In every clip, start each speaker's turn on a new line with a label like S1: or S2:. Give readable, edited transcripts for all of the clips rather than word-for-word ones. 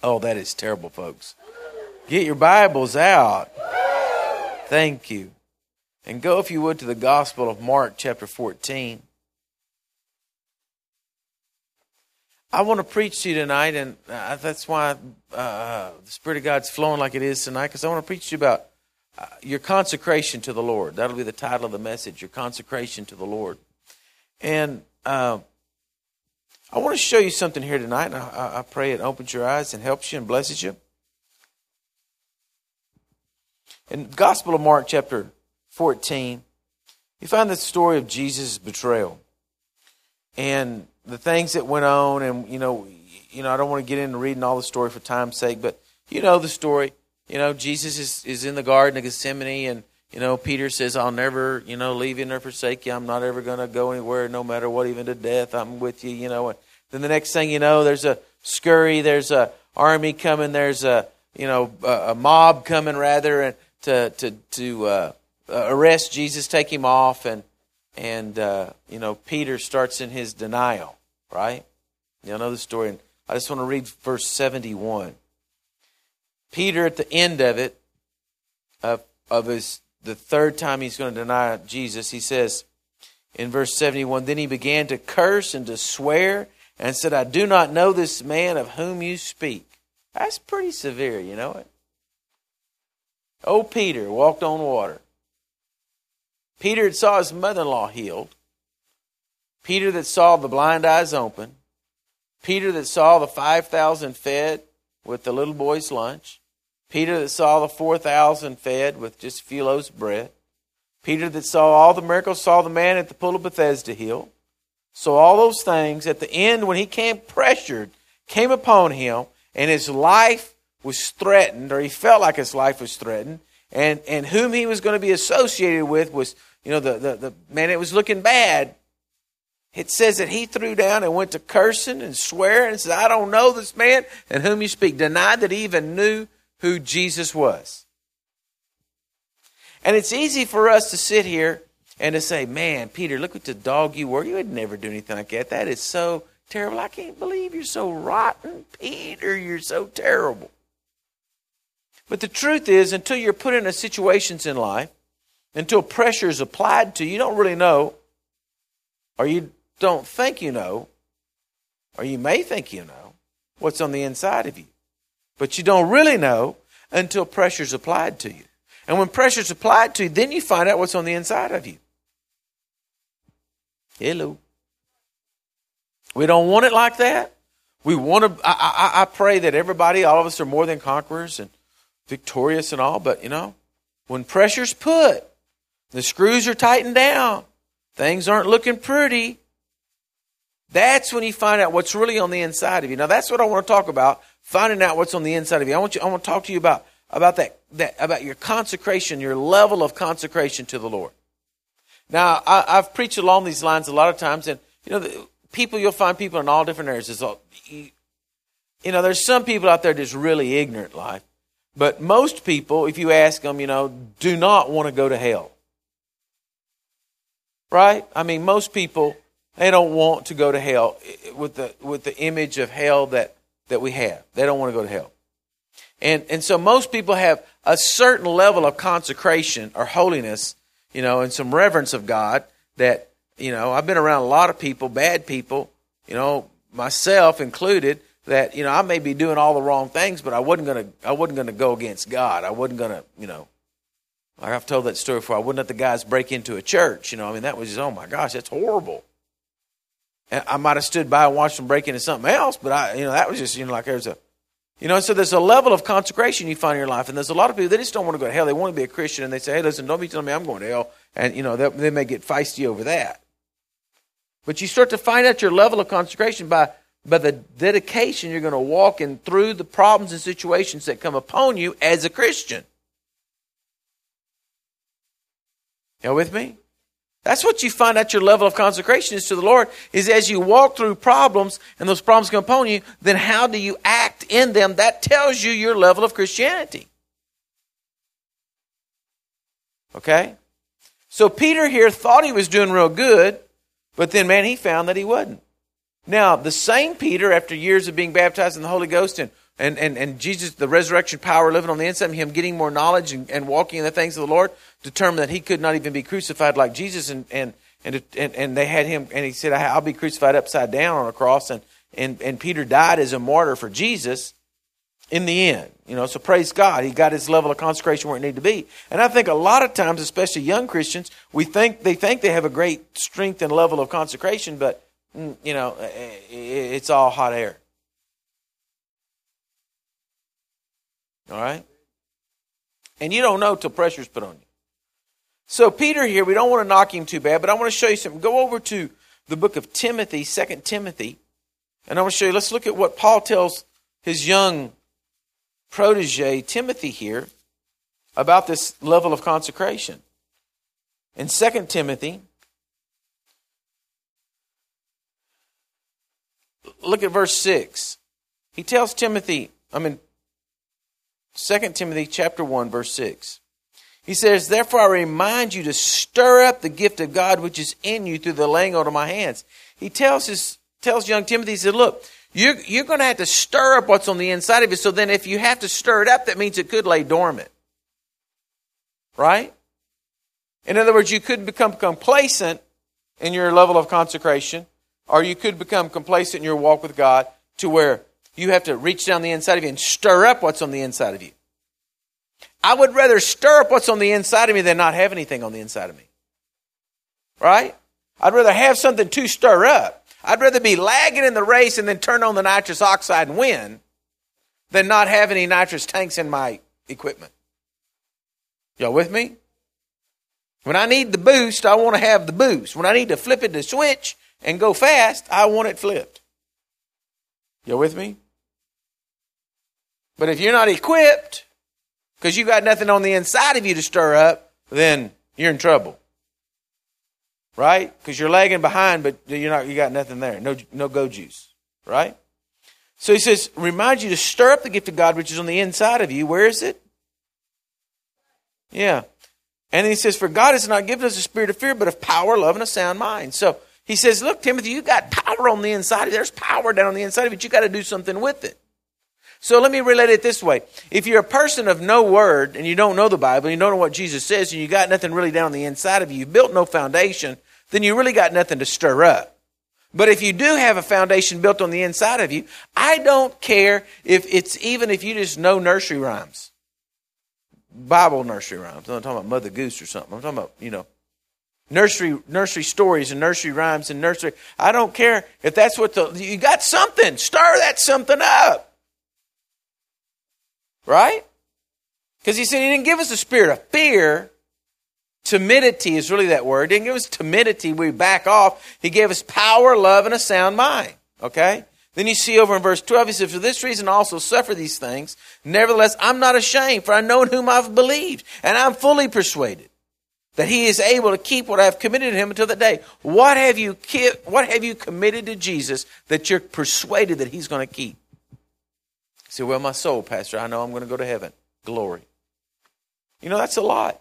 S1: Oh, that is terrible, folks. Get your Bibles out. Thank you. And go, if you would, to the Gospel of Mark, chapter 14. I want to preach to you tonight, and that's why the Spirit of God's flowing like it is tonight, because I want to preach to you about your consecration to the Lord. That'll be the title of the message, your consecration to the Lord. And I want to show you something here tonight, and I pray it opens your eyes and helps you and blesses you. In the Gospel of Mark, chapter 14, you find the story of Jesus' betrayal and the things that went on. And you know, I don't want to get into reading all the story for time's sake, but you know the story. You know, Jesus is in the Garden of Gethsemane, and Peter says, "I'll never, leave you nor forsake you. I'm not ever going to go anywhere, no matter what, even to death. I'm with you." And then the next thing you know, there's a scurry, there's a army coming, there's a mob coming rather, and to arrest Jesus, take him off, and Peter starts in his denial, right? You know the story. And I just want to read verse 71. Peter, at the end of it, of the third time he's going to deny Jesus, he says in verse 71, "Then he began to curse and to swear and said, 'I do not know this man of whom you speak.'" That's pretty severe, you know it? Old Peter walked on water. Peter that saw his mother-in-law healed. Peter that saw the blind eyes open. Peter that saw the 5,000 fed with the little boy's lunch. Peter that saw the 4,000 fed with just a few loaves of bread. Peter that saw all the miracles, saw the man at the pool of Bethesda healed. So all those things, at the end when he came upon him, and his life was threatened, or he felt like his life was threatened, and whom he was going to be associated with was, the man that was looking bad. It says that he threw down and went to cursing and swearing and said, "I don't know this man and whom you speak." Denied that he even knew who Jesus was. And it's easy for us to sit here and to say, "Man, Peter, look what the dog you were. You would never do anything like that. That is so terrible. I can't believe you're so rotten, Peter. You're so terrible." But the truth is, until you're put into situations in life, until pressure is applied to you, you don't really know, or you don't think you know, or you may think you know what's on the inside of you. But you don't really know until pressure's applied to you. And when pressure's applied to you, then you find out what's on the inside of you. Hello. We don't want it like that. We want to. I pray that everybody, all of us, are more than conquerors and victorious and all. But when pressure's put, the screws are tightened down, things aren't looking pretty. That's when you find out what's really on the inside of you. Now, that's what I want to talk about. Finding out what's on the inside of you. I want to talk to you about about your consecration, your level of consecration to the Lord. Now, I've preached along these lines a lot of times, and you'll find people in all different areas. There's some people out there that's really ignorant life, but most people, if you ask them, do not want to go to hell. Right? I mean, most people, they don't want to go to hell with the image of hell that we have. They don't want to go to hell. And so most people have a certain level of consecration or holiness, and some reverence of God that, I've been around a lot of people, bad people, myself included, that, I may be doing all the wrong things, but I wasn't going to go against God. I wasn't going to, like I've told that story before, I wouldn't let the guys break into a church. That was just, oh my gosh, that's horrible. And I might have stood by and watched them break into something else, but that was just, like there's a, so there's a level of consecration you find in your life. And there's a lot of people, they just don't want to go to hell. They want to be a Christian, and they say, "Hey, listen, don't be telling me I'm going to hell." And, they may get feisty over that. But you start to find out your level of consecration by the dedication you're going to walk in through the problems and situations that come upon you as a Christian. You with me? That's what you find out your level of consecration is to the Lord, is as you walk through problems and those problems come upon you, then how do you act in them? That tells you your level of Christianity. Okay? So Peter here thought he was doing real good, but then, man, he found that he wasn't. Now, the same Peter, after years of being baptized in the Holy Ghost and and Jesus, the resurrection power living on the inside of him, getting more knowledge and walking in the things of the Lord, determined that he could not even be crucified like Jesus. And they had him, and he said, I'll be crucified upside down on a cross. And Peter died as a martyr for Jesus in the end. So praise God. He got his level of consecration where it needed to be. And I think a lot of times, especially young Christians, they think they have a great strength and level of consecration, but, it's all hot air. All right? And you don't know till pressure's put on you. So Peter here, we don't want to knock him too bad, but I want to show you something. Go over to the book of Timothy, 2 Timothy, and I want to show you, let's look at what Paul tells his young protege, Timothy, here, about this level of consecration. In 2 Timothy, look at verse 6. He tells Timothy, 2 Timothy chapter 1, verse 6. He says, therefore I remind you to stir up the gift of God which is in you through the laying on of my hands. He tells young Timothy, he said, look, you're going to have to stir up what's on the inside of you. So then if you have to stir it up, that means it could lay dormant. Right? In other words, you could become complacent in your level of consecration, or you could become complacent in your walk with God to where you have to reach down the inside of you and stir up what's on the inside of you. I would rather stir up what's on the inside of me than not have anything on the inside of me. Right? I'd rather have something to stir up. I'd rather be lagging in the race and then turn on the nitrous oxide and win than not have any nitrous tanks in my equipment. Y'all with me? When I need the boost, I want to have the boost. When I need to flip it to switch and go fast, I want it flipped. Y'all with me? But if you're not equipped, because you got nothing on the inside of you to stir up, then you're in trouble. Right? Because you're lagging behind, but you got nothing there. No go juice. Right? So he says, remind you to stir up the gift of God which is on the inside of you. Where is it? Yeah. And then he says, for God has not given us a spirit of fear, but of power, love, and a sound mind. So he says, look, Timothy, you got power on the inside of you. There's power down on the inside of you, but you got to do something with it. So let me relate it this way. If you're a person of no word and you don't know the Bible, you don't know what Jesus says, and you got nothing really down on the inside of you, you built no foundation, then you really got nothing to stir up. But if you do have a foundation built on the inside of you, I don't care if you just know nursery rhymes. Bible nursery rhymes. I'm not talking about Mother Goose or something. I'm talking about, nursery stories and nursery rhymes and nursery. I don't care if that's you got something. Stir that something up. Right? Because he said he didn't give us a spirit of fear. Timidity is really that word. He didn't give us timidity. We back off. He gave us power, love, and a sound mind. Okay? Then you see over in verse 12, he says, for this reason I also suffer these things. Nevertheless, I'm not ashamed, for I know in whom I've believed. And I'm fully persuaded that he is able to keep what I have committed to him until that day. What have you committed to Jesus that you're persuaded that he's going to keep? You say, well, my soul, Pastor, I know I'm going to go to heaven. Glory. That's a lot.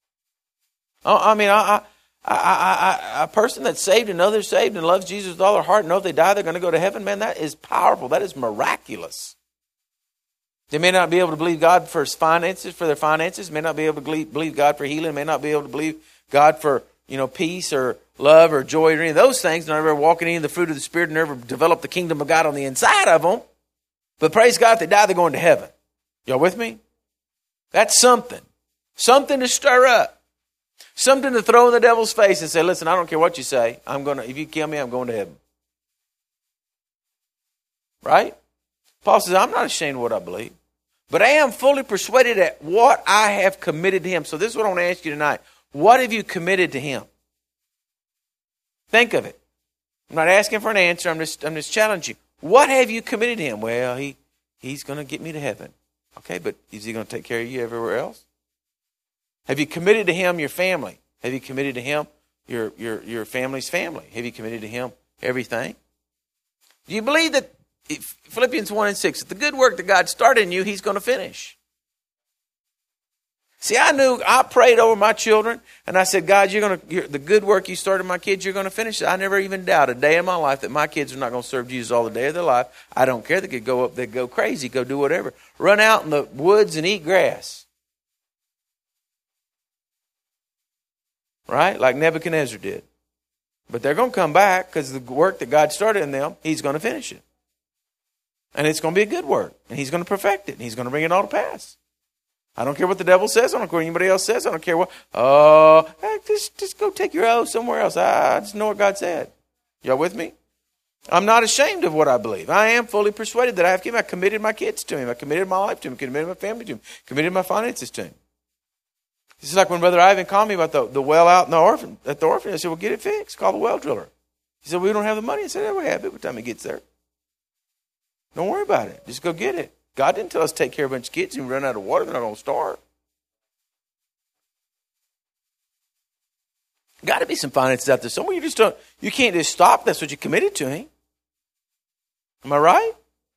S1: A person that's saved and knows they're saved and loves Jesus with all their heart and know if they die, they're going to go to heaven, man, that is powerful. That is miraculous. They may not be able to believe God for their finances, may not be able to believe God for healing, may not be able to believe God for, peace or love or joy or any of those things, not ever walking in the fruit of the Spirit and never develop the kingdom of God on the inside of them. But praise God, if they die, they're going to heaven. Y'all with me? That's something. Something to stir up. Something to throw in the devil's face and say, listen, I don't care what you say. If you kill me, I'm going to heaven. Right? Paul says, I'm not ashamed of what I believe, but I am fully persuaded that what I have committed to him. So this is what I want to ask you tonight. What have you committed to him? Think of it. I'm not asking for an answer. I'm just challenging you. What have you committed to him? Well, he's going to get me to heaven. Okay, but is he going to take care of you everywhere else? Have you committed to him your family? Have you committed to him your family's family? Have you committed to him everything? Do you believe that Philippians 1 and 6, that the good work that God started in you, he's going to finish? See, I prayed over my children, and I said, God, the good work you started in my kids, you're going to finish it. I never even doubted a day in my life that my kids are not going to serve Jesus all the day of their life. I don't care. They could go up, they'd go crazy, go do whatever. Run out in the woods and eat grass. Right? Like Nebuchadnezzar did. But they're going to come back because the work that God started in them, He's going to finish it. And it's going to be a good work. And He's going to perfect it. And He's going to bring it all to pass. I don't care what the devil says. I don't care what anybody else says. I don't care what. Just go take your oath somewhere else. I just know what God said. Y'all with me? I'm not ashamed of what I believe. I am fully persuaded that I have I committed my kids to Him. I committed my life to Him. I committed my family to Him. Committed my finances to Him. It's like when Brother Ivan called me about the well out in at the orphanage. I said, well, get it fixed. Call the well driller. He said, we don't have the money. I said, we have it by the time he gets there. Don't worry about it. Just go get it. God didn't tell us to take care of a bunch of kids and run out of water. They're not going to starve. Got to be some finances out there somewhere. You can't just stop. That's what you committed to Him. Am I right?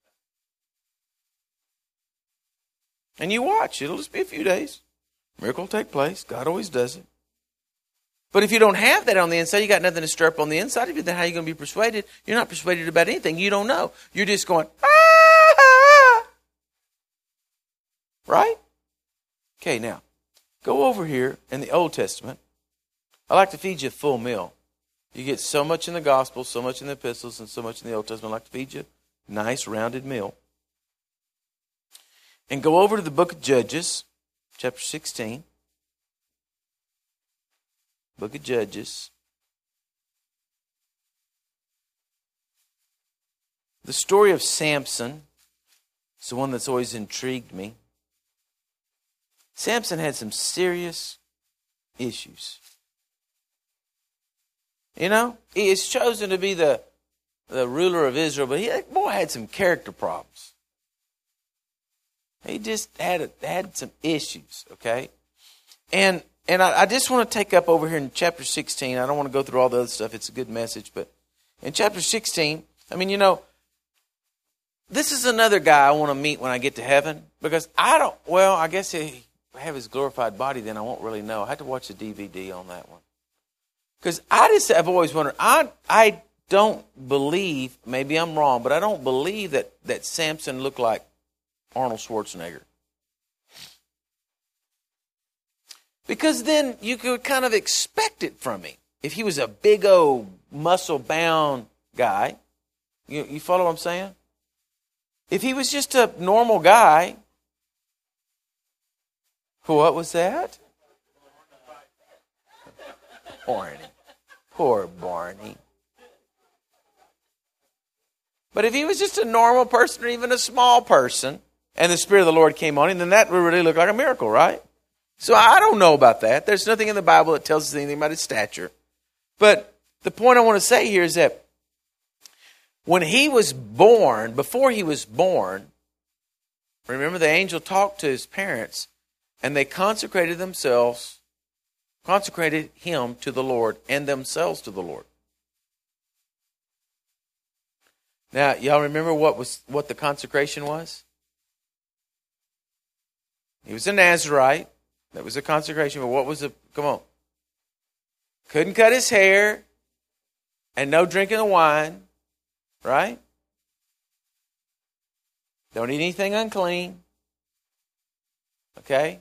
S1: And you watch. It'll just be a few days. Miracle will take place. God always does it. But if you don't have that on the inside, you got nothing to stir up on the inside of you, then how are you going to be persuaded? You're not persuaded about anything. You don't know. You're just going, ah! Right? Okay, now, go over here in the Old Testament. I like to feed you a full meal. You get so much in the Gospel, so much in the epistles, and so much in the Old Testament. I like to feed you a nice, rounded meal. And go over to the book of Judges, chapter 16. Book of Judges. The story of Samson is the one that's always intrigued me. Samson had some serious issues. You know, he is chosen to be the ruler of Israel, but he had some character problems. He just had some issues, okay? And I just want to take up over here in chapter 16. I don't want to go through all the other stuff. It's a good message. But in chapter 16, I mean, you know, this is another guy I want to meet when I get to heaven. Because I guess if I have his glorified body, then I won't really know. I have to watch the DVD on that one. Because I've always wondered, I don't believe, maybe I'm wrong, but I don't believe that Samson looked like Arnold Schwarzenegger. Because then you could kind of expect it from him. If he was a big old muscle-bound guy, you follow what I'm saying? If he was just a normal guy, what was that? Poor Barney. But if he was just a normal person or even a small person, and the Spirit of the Lord came on him, then that would really look like a miracle, right? So I don't know about that. There's nothing in the Bible that tells us anything about his stature. But the point I want to say here is that when he was born, before he was born, remember the angel talked to his parents, and they consecrated him to the Lord and themselves to the Lord. Now, y'all remember what the consecration was? He was a Nazirite. That was a consecration. But what was come on. Couldn't cut his hair and no drinking of wine. Right? Don't eat anything unclean. Okay?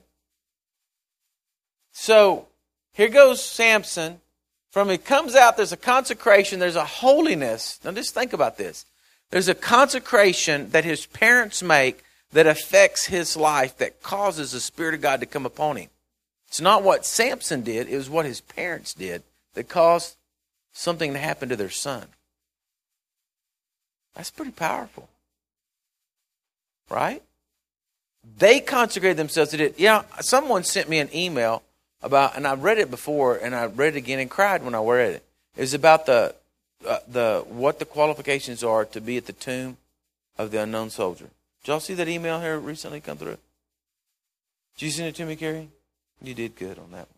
S1: So, here goes Samson. From it comes out, there's a consecration, there's a holiness. Now just think about this. There's a consecration that his parents make that affects his life, that causes the Spirit of God to come upon him. It's not what Samson did, it was what his parents did that caused something to happen to their son. That's pretty powerful. Right? They consecrated themselves to it. Yeah, someone sent me an email about, and I've read it before, and I read it again and cried when I read it. It was about what the qualifications are to be at the tomb of the unknown soldier. Did y'all see that email here recently come through? Did you send it to me, Carrie? You did good on that one.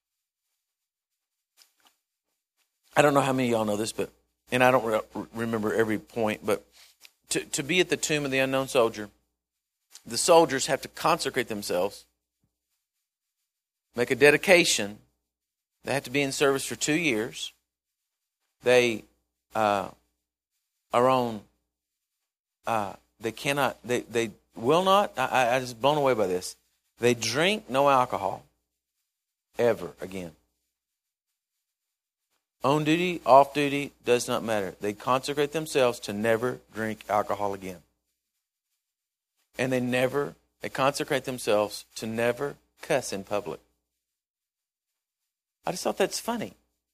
S1: I don't know how many of y'all know this, and I don't remember every point, but to be at the tomb of the unknown soldier, the soldiers have to consecrate themselves make a dedication. They have to be in service for 2 years. They are on. They cannot. They will not. I was blown away by this. They drink no alcohol ever again. On duty, off duty, does not matter. They consecrate themselves to never drink alcohol again. And they consecrate themselves to never cuss in public. I just thought that's funny.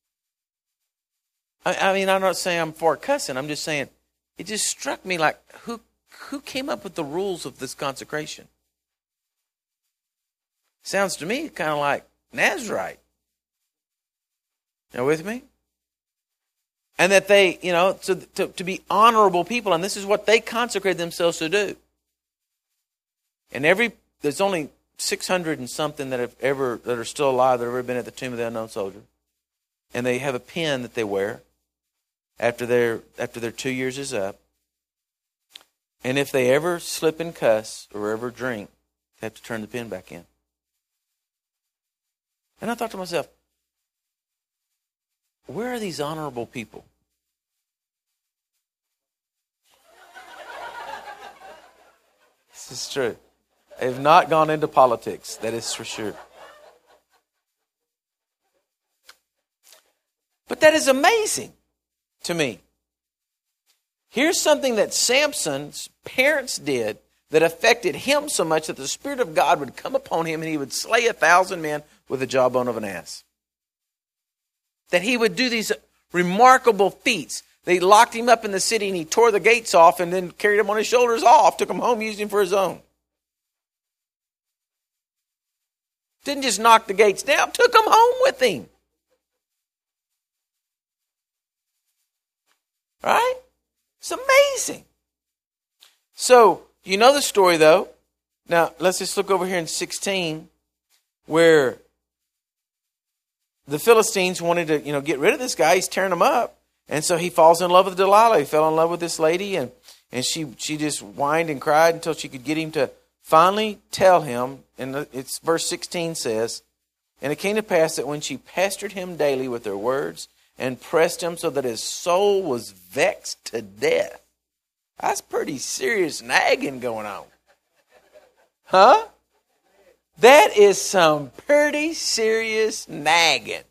S1: I mean, I'm not saying I'm for cussing. I'm just saying it just struck me like, who came up with the rules of this consecration? Sounds to me kind of like Nazirite. You with me? And that they, to be honorable people, and this is what they consecrate themselves to do. And there's only 600 and something that are still alive that have ever been at the tomb of the unknown soldier. And they have a pin that they wear after their 2 years is up. And if they ever slip and cuss or ever drink, they have to turn the pin back in. And I thought to myself, where are these honorable people? This is true. They've not gone into politics, that is for sure. But that is amazing to me. Here's something that Samson's parents did that affected him so much that the Spirit of God would come upon him and he would slay 1,000 men with the jawbone of an ass. That he would do these remarkable feats. They locked him up in the city and he tore the gates off and then carried him on his shoulders off, took him home, used him for his own. Didn't just knock the gates down, took them home with him. Right? It's amazing. So, you know the story though. Now, let's just look over here in 16 where the Philistines wanted to, get rid of this guy. He's tearing them up. And so he falls in love with Delilah. He fell in love with this lady and she just whined and cried until she could get him to finally tell him. And it's verse 16 says, and it came to pass that when she pestered him daily with her words and pressed him so that his soul was vexed to death. That's pretty serious nagging going on. Huh? That is some pretty serious nagging.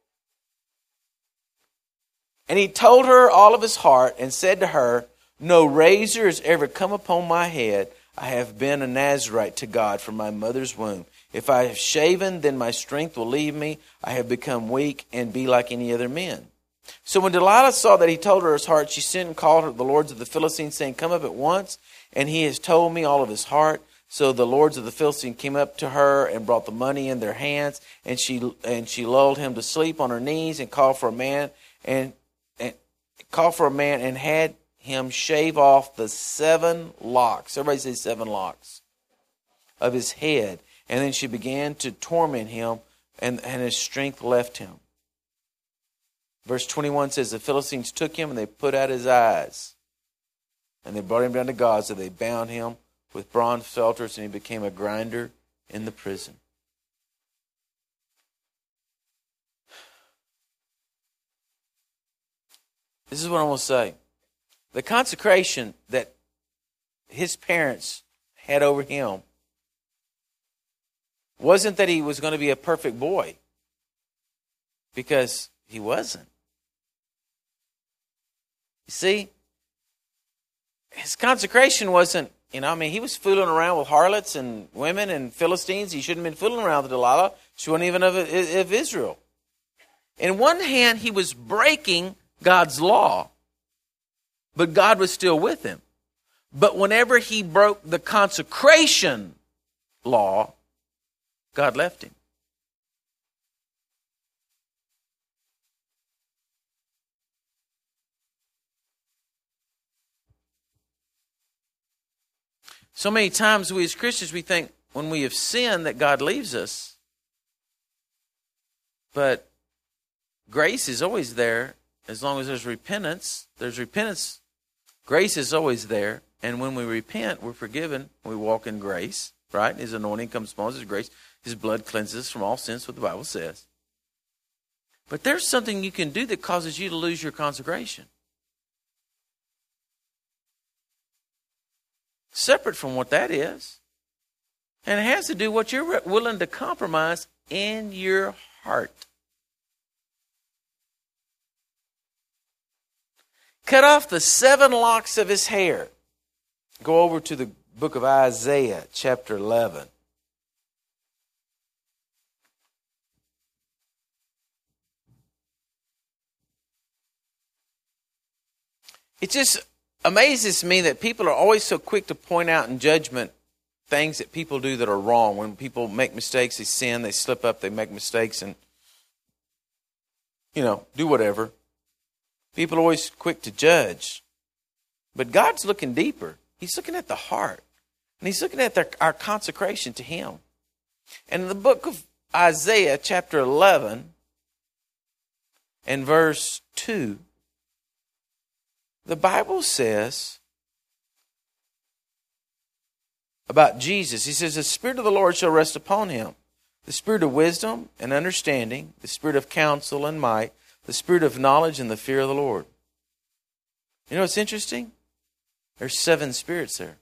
S1: And he told her all of his heart and said to her, no razor has ever come upon my head. I have been a Nazirite to God from my mother's womb. If I have shaven, then my strength will leave me. I have become weak and be like any other men. So when Delilah saw that he told her his heart, she sent and called her the lords of the Philistines, saying, come up at once. And he has told me all of his heart. So the lords of the Philistines came up to her and brought the money in their hands. And she lulled him to sleep on her knees and called for a man and had him shave off the 7 locks. Everybody say 7 locks of his head. And then she began to torment him, and his strength left him. Verse 21 says, the Philistines took him and they put out his eyes. And they brought him down to Gaza. They bound him with bronze felters, and he became a grinder in the prison. This is what I want to say. The consecration that his parents had over him wasn't that he was going to be a perfect boy, because he wasn't. You see, his consecration wasn't, he was fooling around with harlots and women and Philistines. He shouldn't have been fooling around with Delilah. She wasn't even of Israel. In one hand, he was breaking God's law, but God was still with him. But whenever he broke the consecration law, God left him. So many times we as Christians, we think when we have sinned that God leaves us. But grace is always there as long as there's repentance. There's repentance. Grace is always there. And when we repent, we're forgiven. We walk in grace. right? His anointing comes upon us, His grace. His blood cleanses us from all sins, what the Bible says. But there's something you can do that causes you to lose your consecration. Separate from what that is. And it has to do with what you're willing to compromise in your heart. Cut off the 7 locks of his hair. Go over to the book of Isaiah, chapter 11. It just amazes me that people are always so quick to point out in judgment things that people do that are wrong. When people make mistakes, they sin, they slip up, they make mistakes and, do whatever. People are always quick to judge. But God's looking deeper. He's looking at the heart. And He's looking at our consecration to Him. And in the book of Isaiah, chapter 11, and verse 2, the Bible says about Jesus, He says, the Spirit of the Lord shall rest upon Him. The Spirit of wisdom and understanding, the Spirit of counsel and might, the Spirit of knowledge and the fear of the Lord. You know what's interesting? There's 7 spirits there.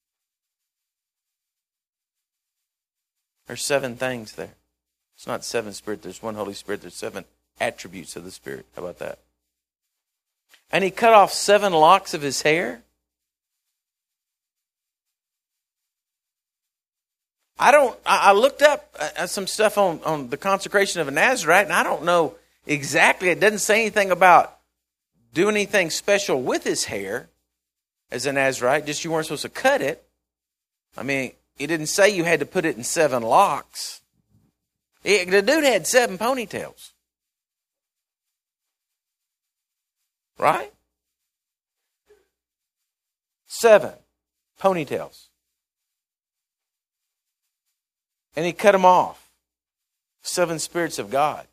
S1: There's 7 things there. It's not 7 spirits. There's 1 Holy Spirit. There's 7 attributes of the Spirit. How about that? And He cut off 7 locks of His hair. I looked up some stuff on the consecration of a Nazarite, and I don't know exactly. It doesn't say anything about doing anything special with his hair as a Nazarite. Just you weren't supposed to cut it. I mean, it didn't say you had to put it in 7 locks. The dude had 7 ponytails. Right? 7 ponytails. And He cut them off. 7 spirits of God.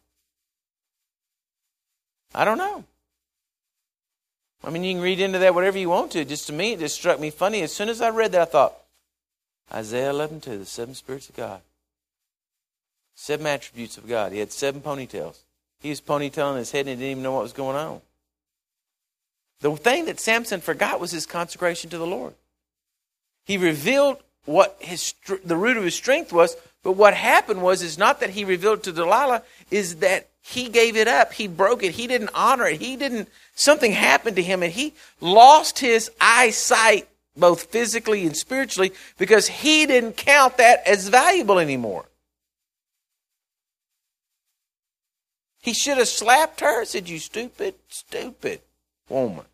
S1: I don't know. I mean, you can read into that whatever you want to. Just to me, it just struck me funny. As soon as I read that, I thought, Isaiah 11:2, the 7 spirits of God. 7 attributes of God. He had 7 ponytails. He was ponytailing his head and he didn't even know what was going on. The thing that Samson forgot was his consecration to the Lord. He revealed what the root of his strength was, but what happened is not that he revealed it to Delilah, is that he gave it up. He broke it. He didn't honor it. Something happened to him and he lost his eyesight both physically and spiritually because he didn't count that as valuable anymore. He should have slapped her and said, you stupid woman.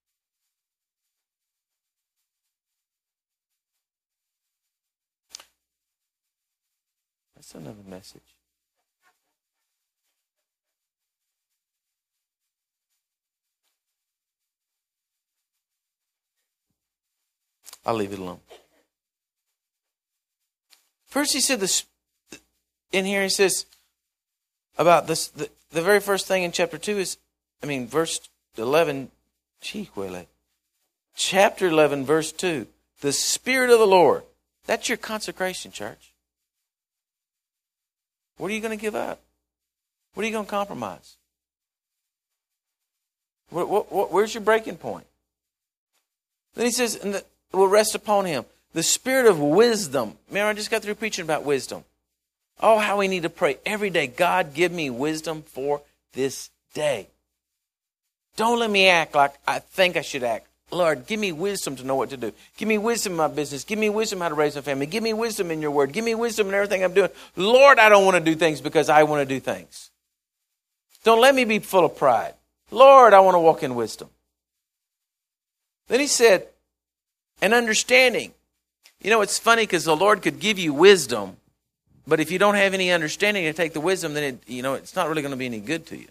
S1: That's another message. I'll leave it alone. First, he said this in here. He says about this. The very first thing in chapter 2 is, verse 11. Chapter 11, verse 2. The Spirit of the Lord. That's your consecration, church. What are you going to give up? What are you going to compromise? Where's your breaking point? Then he says, and will rest upon Him. The Spirit of wisdom. Remember, I just got through preaching about wisdom. Oh, how we need to pray every day. God, give me wisdom for this day. Don't let me act like I think I should act. Lord, give me wisdom to know what to do. Give me wisdom in my business. Give me wisdom how to raise a family. Give me wisdom in your word. Give me wisdom in everything I'm doing. Lord, I don't want to do things because I want to do things. Don't let me be full of pride. Lord, I want to walk in wisdom. Then he said, and understanding. You know, it's funny because the Lord could give you wisdom, but if you don't have any understanding to take the wisdom, then it's not really going to be any good to you.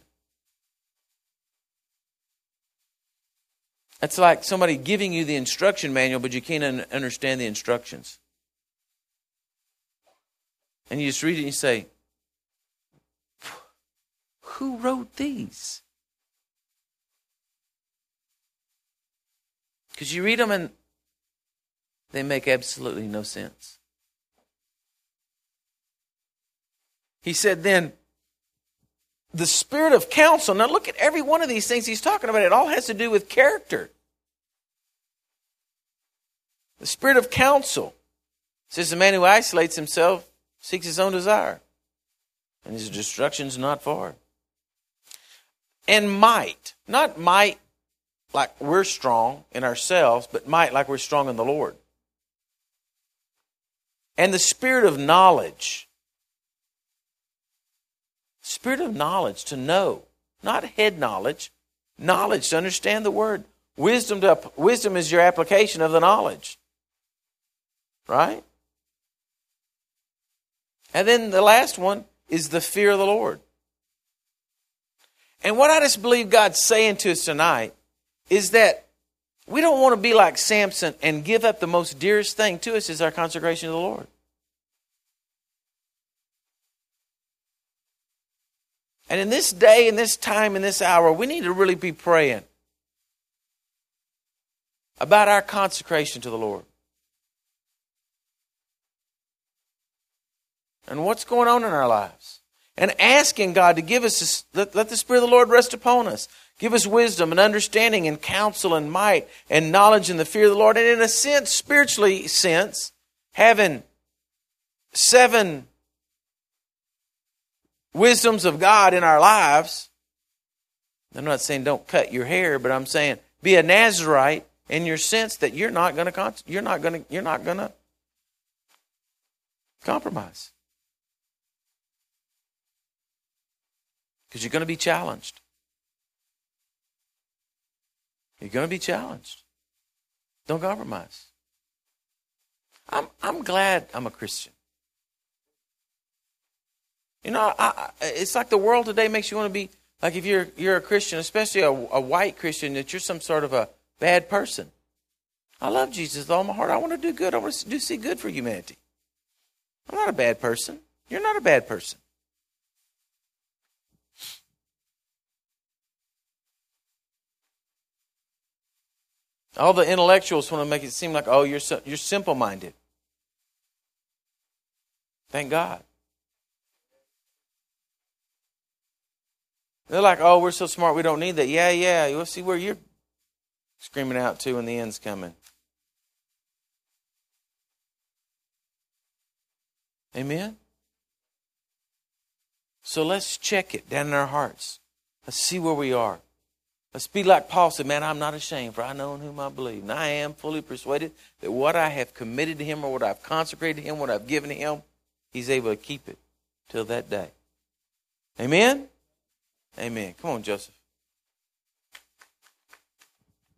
S1: It's like somebody giving you the instruction manual, but you can't understand the instructions. And you just read it and you say, who wrote these? Because you read them and they make absolutely no sense. He said then, the spirit of counsel. Now look at every one of these things he's talking about. It all has to do with character. The spirit of counsel says the man who isolates himself seeks his own desire, and his destruction's not far. And might, not might like we're strong in ourselves, but might like we're strong in the Lord. And the spirit of knowledge. Spirit of knowledge, to know. Not head knowledge. Knowledge, to understand the word. Wisdom is your application of the knowledge. Right? And then the last one is the fear of the Lord. And what I just believe God's saying to us tonight is that we don't want to be like Samson and give up the most dearest thing to us is our consecration to the Lord. And in this day, in this time, in this hour, we need to really be praying about our consecration to the Lord. And what's going on in our lives. And asking God to give us, let the Spirit of the Lord rest upon us. Give us wisdom and understanding and counsel and might and knowledge and the fear of the Lord. And in a sense, spiritually sense, having 7 wisdoms of God in our lives. I'm not saying don't cut your hair, but I'm saying be a Nazirite in your sense that you're not going to compromise. Because you're going to be challenged. You're going to be challenged. Don't compromise. I'm glad I'm a Christian. You know, it's like the world today makes you want to be, like if you're a Christian, especially a white Christian, that you're some sort of a bad person. I love Jesus with all my heart. I want to do good. I want to see good for humanity. I'm not a bad person. You're not a bad person. All the intellectuals want to make it seem like, oh, you're simple-minded. Thank God. They're like, oh, we're so smart, we don't need that. Yeah. You'll see where you're screaming out to when the end's coming. Amen? So let's check it down in our hearts. Let's see where we are. Let's be like Paul said, man, I'm not ashamed, for I know in whom I believe. And I am fully persuaded that what I have committed to him or what I've consecrated to him, what I've given to him, he's able to keep it till that day. Amen? Amen. Come on, Joseph.